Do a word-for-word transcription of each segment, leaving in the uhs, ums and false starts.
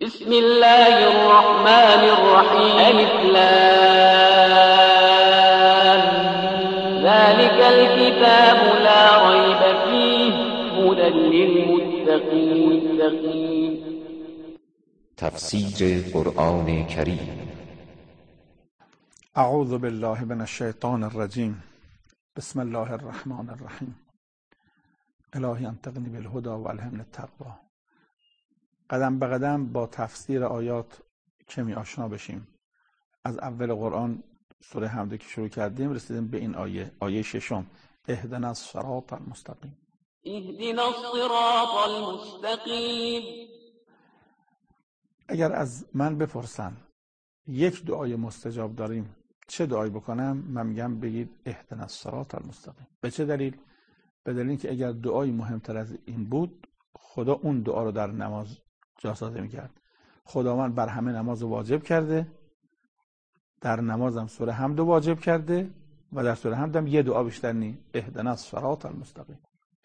بسم الله الرحمن الرحیم. الف لام ذلك الكتاب لا ريب فيه هدى للمتقين. تفسیر قرآن کریم. اعوذ بالله من الشیطان الرجیم. بسم الله الرحمن الرحیم. الهی انطقنی بالهدى و الهمنی التقوی. قدم به قدم با تفسیر آیات کمی آشنا بشیم. از اول قرآن سوره حمد که شروع کردیم رسیدیم به این آیه، آیه ششم، اهدنا الصراط المستقیم. اهدنا الصراط المستقیم. اگر از من بپرسن یک دعای مستجاب داریم چه دعایی بکنم، من میگم بگید اهدنا الصراط المستقیم. به چه دلیل؟ به دلیل که اگر دعایی مهمتر از این بود خدا اون دعا رو در نماز جاسازی میکرد. خداوند بر همه نماز واجب کرده، در نمازم سوره حمد واجب کرده و در سوره حمد هم یه دعا بیشتر نی، اهدنا الصراط المستقیم.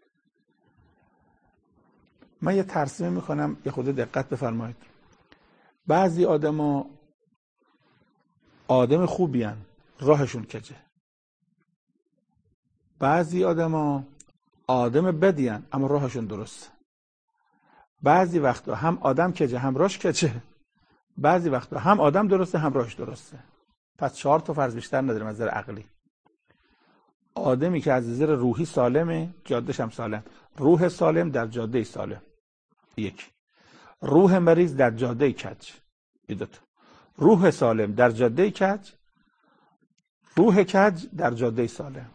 من یه ترسیم میکنم، یه خود دقت بفرمایید. بعضی آدما آدم خوبی هن، راهشون کجه. بعضی آدما آدم بدی هن، اما راهشون درسته. بعضی وقتا هم آدم کجه هم راهش کجه. بعضی وقتا هم آدم درسته هم راهش درسته. پس چهار تا فرض بیشتر نداریم از نظر عقلی. آدمی که از نظر روحی سالمه، جادهش هم سالم. روح سالم در جاده سالم. یک. روح مریض در جاده کج. دو تا. روح سالم در جاده کج، روح کج در جاده سالم.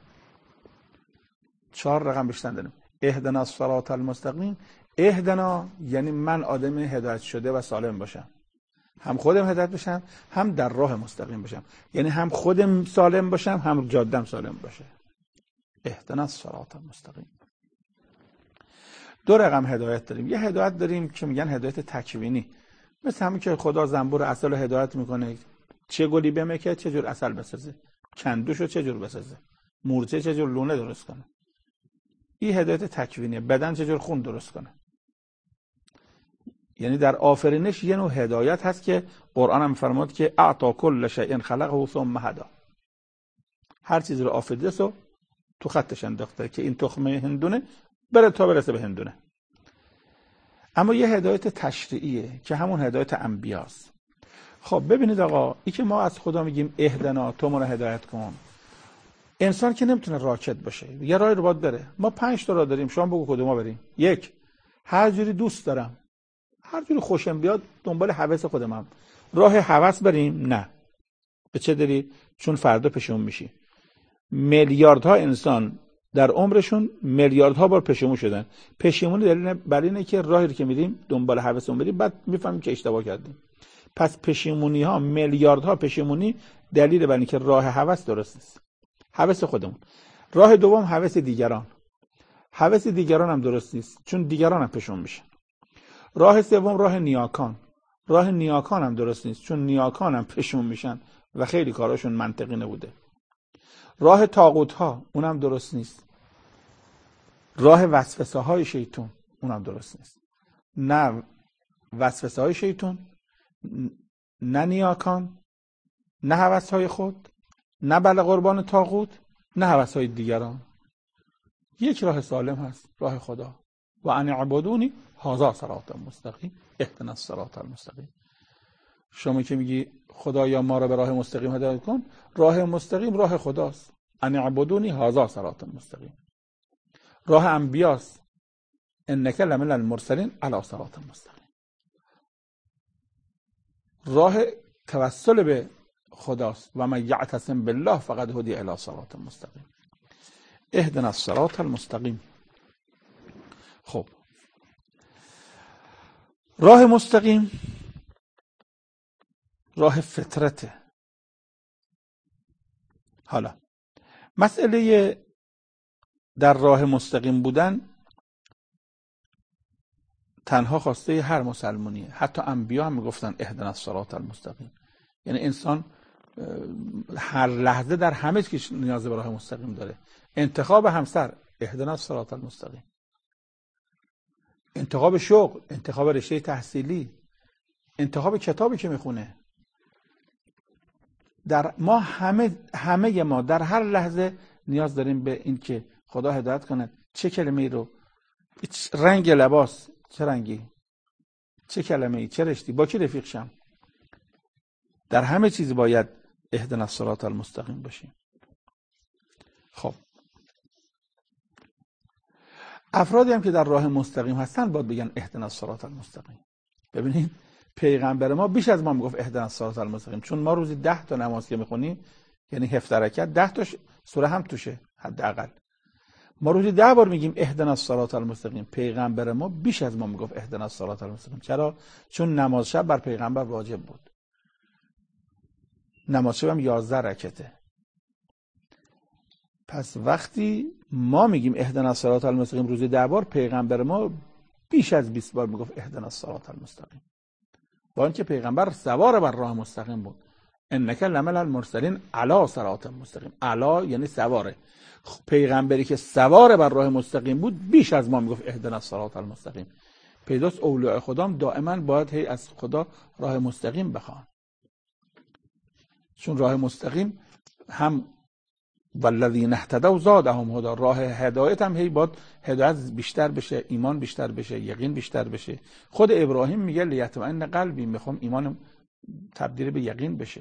چهار رقم بیشتر داریم. اهدنا الصراط المستقیم. اهدنا یعنی من آدم هدایت شده و سالم باشم، هم خودم هدایت بشم هم در راه مستقیم باشم، یعنی هم خودم سالم باشم هم جادم سالم باشه. اهدنا الصراط المستقیم. دو رقم هدایت داریم. یه هدایت داریم که میگن هدایت تکوینی، مثل همین که خدا زنبور عسل رو هدایت میکنه چه گلی بمکه چه جور عسل بسازه، کندوشو چه جور بسازه، مورچه چه جور لونه درست کنه. این هدایت تکوینیه. بدن چه جور خون درست کنه. یعنی در آفرینش یه نوع هدایت هست که قرآن هم فرمود که اعطا کل شیء خلقه ثم هدی. هر چیز رو آفریده سو تو خطش انداخته که این تخمه هندونه بره تا برسه به هندونه. اما یه هدایت تشریعیه که همون هدایت انبیاست. خب ببینید آقا، این که ما از خدا میگیم اهدنا تو ما رو هدایت کن، انسان که نمیتونه راکت باشه، یه راهی رو باید بره. ما پنج تا راه داریم، شما بگو کدوم بریم. یک، هر جوری دوست دارم، هر جوری خوشم بیاد دنبال هوس خودم هم. راه هوس بریم؟ نه. به چه دلیل؟ چون فردا پشیمون میشی. میلیاردها انسان در عمرشون میلیاردها بار پشیمون شدن. پشیمونی دلیل بر اینه که راهی رو که میریم دنبال هوسمون بریم بعد میفهمیم که اشتباه کردیم. پس پشیمونی ها، میلیاردها پشیمونی دلیل بر اینکه راه هوس درست نیست. هوس خودمون. راه دوم هوس دیگران. هوس دیگران هم درست نیست، چون دیگران هم پشیمون میشن. راه سوم راه نیاکان. راه نیاکان هم درست نیست، چون نیاکان هم پشیمون میشن و خیلی کاراشون منطقی نبوده. راه طاغوت ها اونم درست نیست. راه وسوسه های شیطان اونم درست نیست. نه وسوسه های شیطان، نه نیاکان، نه هوس های خود، نه بله قربان طاغوت، نه هوس های دیگران. یک راه سالم هست، راه خدا. و ان اعبدونی هذا صراط مستقیم اهدنا الصراط المستقیم. شما که میگی خدایا ما رو به راه مستقیم هدایت کن، راه مستقیم راه خداست. ان اعبدونی هذا صراط مستقیم. راه انبیاست. انک لمن المرسلین علی صراط مستقیم. راه توسل به خداست. و من یعتصم بالله فقد هدی الی صراط مستقیم. اهدنا الصراط المستقیم. خب راه مستقیم راه فطرته. حالا مسئله در راه مستقیم بودن تنها خواسته هر مسلمانیه. حتی انبیا هم میگفتن اهدنا الصراط المستقیم. یعنی انسان هر لحظه در همه چیز نیاز به راه مستقیم داره. انتخاب همسر اهدنا الصراط المستقیم. انتخاب شغل، انتخاب رشته تحصیلی، انتخاب کتابی که میخونه. در ما همه همه ما در هر لحظه نیاز داریم به این که خدا هدایت کنه چه کلمه‌ای رو، رنگ لباس چه رنگی، چه کلمه‌ای، چه رشتی، با کی رفیق شم. در همه چیز باید اهدنا الصراط المستقیم باشیم. خب افرادی هم که در راه مستقیم هستن باید بگن اهدنا الصراط المستقیم. ببینید پیغمبر ما بیش از ما میگفت اهدنا الصراط المستقیم، چون ما روزی ده تا نماز که میخونیم، یعنی هفت رکعت، ده تا سوره هم توشه حداقل. ما روزی ده بار میگیم اهدنا الصراط المستقیم. پیغمبر ما بیش از ما میگفت اهدنا الصراط المستقیم. چرا؟ چون نماز شب بر پیغمبر واجب بود. نماز شب هم یازده رکعته. پس وقتی ما میگیم اهدنا الصراط المستقیم روزی ده بار، پیغمبر ما بیش از بیست بار میگفت اهدنا الصراط المستقیم. با اینکه پیغمبر سوار بر راه مستقیم بود. انک لمن المرسلین علی صراط مستقیم. علی یعنی سواره. پیغمبری که سوار بر راه مستقیم بود بیش از ما میگفت اهدنا الصراط المستقیم. پیداست اولیاء خدا دائما باید هی از خدا راه مستقیم بخوان، چون راه مستقیم هم والذین اهتدوا زادهم هدی، راه هدایت هم هی باید هدایت بیشتر بشه، ایمان بیشتر بشه، یقین بیشتر بشه. خود ابراهیم میگه لیطمئن قلبی، میخوام ایمانم تبدیل به یقین بشه.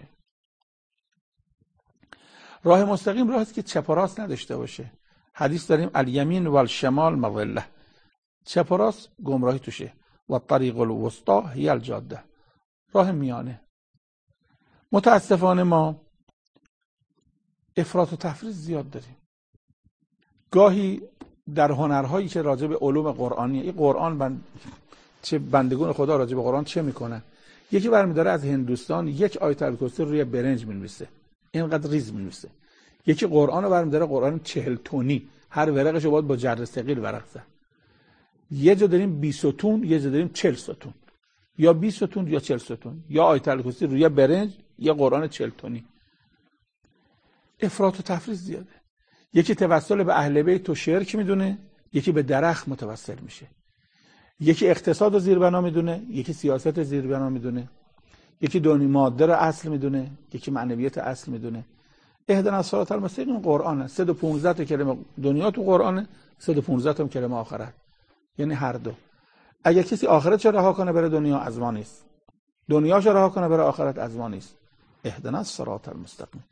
راه مستقیم راهی است که چپ و راست نداشته باشه. حدیث داریم الیمین و الشمال مضله، چپ و راست گمراهی توشه. و الطریق الوسطی هی الجاده، راه میانه. متاسفانه ما افراط و تفریط زیاد داریم. گاهی در هنرهایی که راجع به علوم قرآنی، این قرآن بند... چه بندگون خدا راجع به قرآن چه میکنه؟ یکی برمی‌داره از هندوستان یک آیت الکرسی روی برنج می‌نویسه، اینقدر ریز می‌نویسه. یکی قرآن رو برمی‌داره، قرآن چهل تونی، هر ورقش رو باید با جر ثقیل ورق زد. یه جا داریم بیست ستون، یه جا داریم چهل ستون، یا بیست ستون یا چهل ستون، یا آیت الکرسی روی برنج یا قرآن چهل تونی. افراط و تفریط زیاده. یکی توسل به اهل بیت و شرک میدونه، یکی به درخت متوسل میشه. یکی اقتصاد رو زیربنا میدونه، یکی سیاست زیربنا میدونه. یکی دنیا ماده رو اصل میدونه، یکی معنویت اصل میدونه. اهدنا الصراط المستقیم قرآنه. صد و پانزده تا کلمه دنیا تو قرآنه، صد و پانزده تا کلمه آخرت، یعنی هر دو. اگه کسی آخرتش رها کنه بره دنیا، از ما نیست. دنیاش رها کنه بره آخرت، از ما نیست. اهدنا الصراط المستقیم.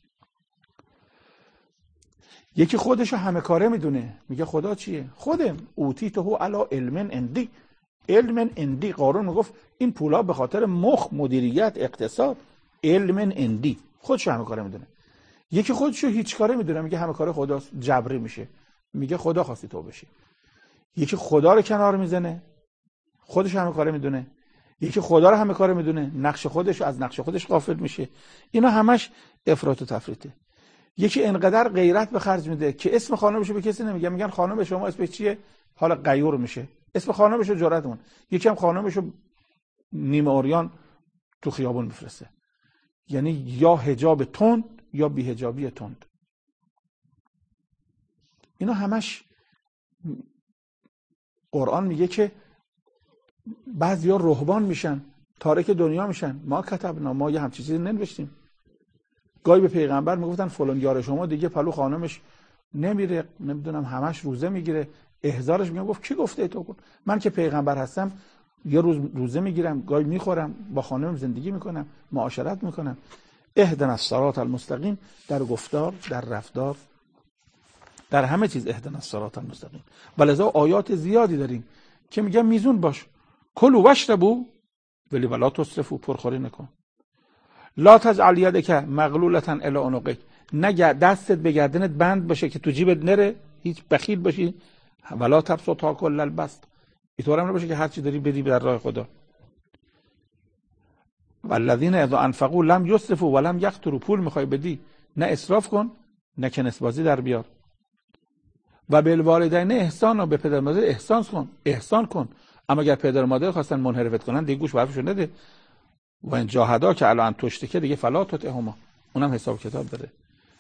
یکی خودشو همه کاره میدونه، میگه خدا چیه؟ خودم اوتیته علی علم عندی. علم عندی. قارون میگفت این پولا به خاطر مخ، مدیریت، اقتصاد. علم عندی. خودشو همه کاره میدونه. یکی خودشو هیچ کاره میدونه، میگه همه کاره خداست، جبری میشه، میگه خدا خواستی تو بشی. یکی خدا رو کنار میزنه، خودش همه کاره میدونه. یکی خدا رو همه کاره میدونه، نقش خودش از نقش خودش غافل میشه. اینا همش افراط و تفریطه. یکی انقدر غیرت به خرج میده که اسم خانمشو به کسی نمیگه، میگن خانم شما اسمش چیه؟ حالا غیور میشه، اسم خانمشو جرأتمون. یکی هم خانمشو نیمه عریان تو خیابون میفرسته، یعنی یا حجاب تند یا بی حجابی تند. اینا همش قرآن میگه که بعضیا رهبان میشن، تارک دنیا میشن. ما کتبنا، ما یه همچین چیزی ننوشتیم. گاهی به پیغمبر میگفتن فلان یار شما دیگه پلو خانمش نمیره، نمیدونم همش روزه میگیره. احضارش میگم گفت کی گفته تو کن؟ من که پیغمبر هستم یه روز روزه میگیرم، گاهی میخورم، با خانمم زندگی میکنم، معاشرت میکنم. اهدنا الصراط المستقیم در گفتار، در رفتار، در همه چیز اهدنا الصراط المستقیم. ولذا آیات زیادی داریم که میگن میزون باش، کلوا واشربوا ولی ولا تسرفوا، پرخوری نکن. لا تجعل یدک مغلولة الی عنقک، نگه دستت به گردنت بند باشه که تو جیبت نره، هیچ بخیل باشی. ولا تبسطها کل البسط، اینطور هم نباشه که هر چی داری بدی در راه خدا. والذین اذا انفقوا لم یسرفوا ولم یقتروا، پول میخوای بدی نه اسراف کن نه کنسبازی در بیار. و بالوالدین احسان، به پدر مادر احسان کن، احسان کن. اما اگر پدر مادر خواستن منحرفت کنن دیگه گوش به حرفشون نده. و این جاهدا که الان تشتکه دیگه فلا تطعهما، اونم حساب کتاب داره.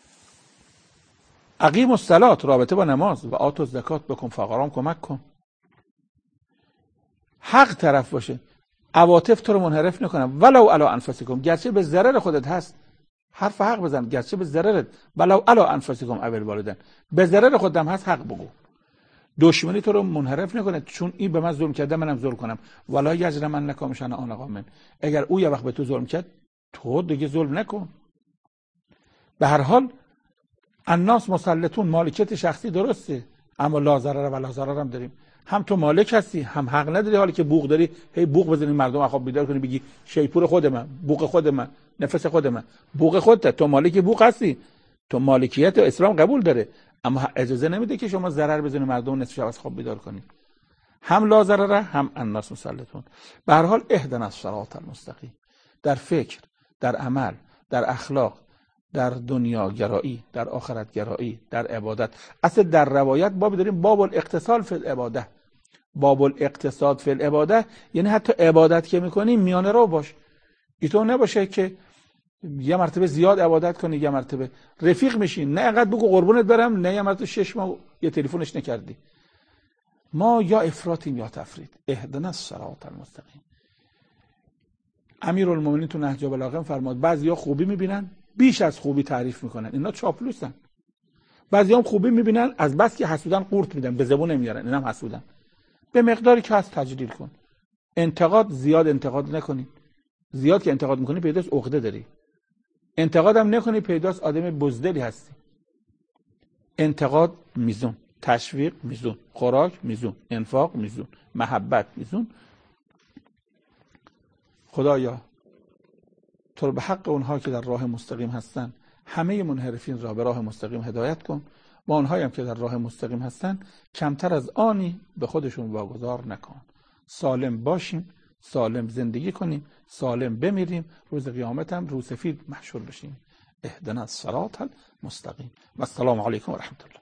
اقیم الصلاة، رابطه با نماز. و آتوا الزکات، بکن فقرام کمک کن. حق طرف باشه. عواطف تو رو منحرف نکنن. ولو علی انفسکم، گرچه به ضرر خودت هست، حرف حق بزن، گرچه به ضررت، ولو علی انفسکم اول والدین، به ضرر خودم هست حق بگو. دشمنی تو رو منحرف نکنه چون این به من ظلم کرده منم ظلم کنم. ولا یجرمنکم شنآن قوم، اگر او یه وقت به تو ظلم کرد تو دیگه ظلم نکن. به هر حال الناس مسلطون، مالکیت شخصی درسته، اما لا ضرر و لا ضرر هم داریم. هم تو مالک هستی، هم حق نداری حالی که بوق داری هی بوق بزنی مردم خواب بیدار کنی بگی شیپور خود من، بوق خود من، نفس خود من. بوق خودت، تو مالک بوق هستی، تو مالکیت اسلام قبول داره، اما اجازه نمیده که شما ضرر بزنی مردم نصف شب از خواب بیدار کنی. هم لا ضرر هم الناس مسلطون. به هر حال اهدنا الصراط المستقیم، در فکر، در عمل، در اخلاق، در دنیا گرایی، در آخرت گرایی، در عبادت. اصلا در روایت بابی داریم باب الاقتصاد فی العباده. باب الاقتصاد فی العباده یعنی حتی عبادت که میکنی میانه رو باش. اینطور نباشه که یه مرتبه زیاد عبادت کنی، یه مرتبه رفیق میشین، نه انقدر بگو قربونت برم، نه یه مرتبه شش ماه یه تلفنش نکردی. ما یا افراطیم یا تفرید. اهدنا الصراط المستقیم. امیرالمومنین تو نهج البلاغه فرمود بعضیا خوبی میبینن بیش از خوبی تعریف میکنن، اینا چاپلوسن. بعضی هم خوبی میبینن از بس که حسودن قورت میدن، به زبون نمیارن، اینم حسودن. به مقداری که هست تجلیل کن. انتقاد زیاد انتقاد نکنی، زیاد که انتقاد میکنی پیداست عقده داری. انتقادم نکنی پیداست آدم بزدلی هستی. انتقاد میزون، تشویق میزون، خوراک میزون، انفاق میزون، محبت میزون. خدایا تو رو به حق اونها که در راه مستقیم هستن همه منحرفین را به راه مستقیم هدایت کن، و اونهایی هم که در راه مستقیم هستن کمتر از آنی به خودشون واگذار نکن. سالم باشیم، سالم زندگی کنیم، سالم بمیریم، روز قیامت هم روز سفید محشور بشیم. اهدنا الصراط المستقیم. و السلام علیکم و رحمت الله.